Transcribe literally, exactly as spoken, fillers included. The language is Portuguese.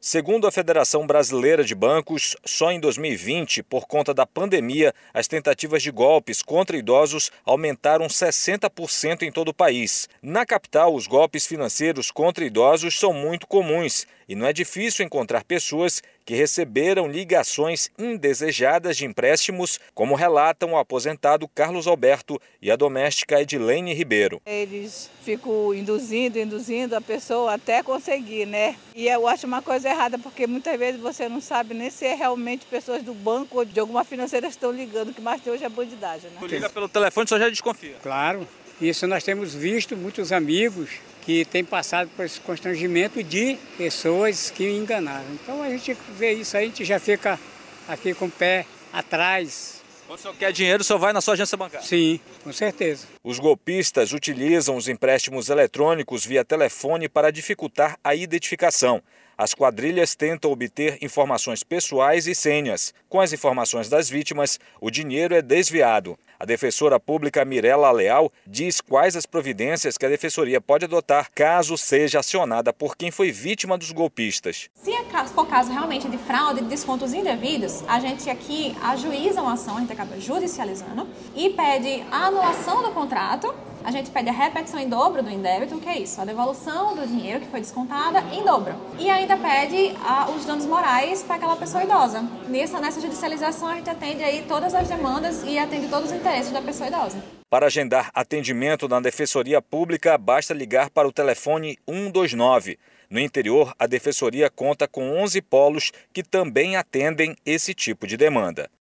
Segundo a Federação Brasileira de Bancos, só em dois mil e vinte, por conta da pandemia, as tentativas de golpes contra idosos aumentaram sessenta por cento em todo o país. Na capital, os golpes financeiros contra idosos são muito comuns e não é difícil encontrar pessoas que receberam ligações indesejadas de empréstimos, como relatam o aposentado Carlos Alberto e a doméstica Edilene Ribeiro. Eles ficam induzindo, induzindo a pessoa até conseguir, né? E eu acho uma coisa errada, porque muitas vezes você não sabe nem se é realmente pessoas do banco ou de alguma financeira que estão ligando, o que mais tem hoje é bandidagem, né? Liga pelo telefone, só já desconfia. Claro, isso nós temos visto muitos amigos que têm passado por esse constrangimento de pessoas que enganaram. Então a gente vê isso aí, a gente já fica aqui com o pé atrás. Quando o senhor quer dinheiro, o senhor vai na sua agência bancária? Sim, com certeza. Os golpistas utilizam os empréstimos eletrônicos via telefone para dificultar a identificação. As quadrilhas tentam obter informações pessoais e senhas. Com as informações das vítimas, o dinheiro é desviado. A defensora pública Mirela Leal diz quais as providências que a defensoria pode adotar caso seja acionada por quem foi vítima dos golpistas. Se for caso realmente de fraude, de descontos indevidos, a gente aqui ajuiza uma ação, a gente acaba judicializando e pede a anulação do contrato. A gente pede a repetição em dobro do indébito, que é isso, a devolução do dinheiro que foi descontada em dobro. E ainda pede a, os danos morais para aquela pessoa idosa. Nessa, nessa judicialização a gente atende aí todas as demandas e atende todos os interesses da pessoa idosa. Para agendar atendimento na Defensoria Pública, basta ligar para o telefone um dois nove. No interior, a Defensoria conta com onze polos que também atendem esse tipo de demanda.